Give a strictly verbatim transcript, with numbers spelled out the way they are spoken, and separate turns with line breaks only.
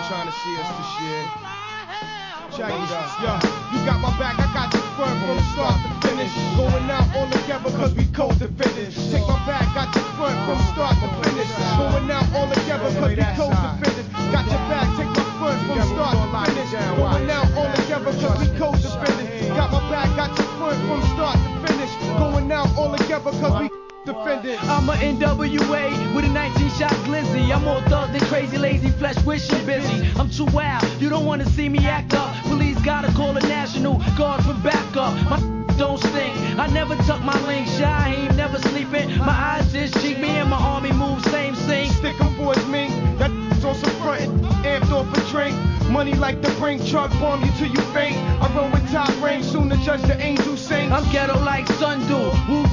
trying to see us this year. Check it out. Yeah, you got my back, I got your front from start to finish. Going out all together cause we co-defendants. Take my back, got your front from start to finish. Going out all together cause we co-defendants. Got your back, take my front from start to finish. Going out all together cause we co-defendants. Got my back, got your front from start to finish. Going out all together cause we defendants.
I'm a N W A with a nineteen shot glizzy. I'm more thug than crazy, lazy, flesh wishing busy. I'm too wild, you don't wanna see me act up. Police gotta call a national guard for backup. My don't stink, I never tuck my link. Shy, ain't never sleeping. My eyes just cheek, me and my army move same thing.
Stick 'em boys mink, that on some front and amped off a drink. Money like the brink, truck bomb you till you faint. I run with top range, soon to judge the angels sing.
I'm ghetto like Sundu. Wu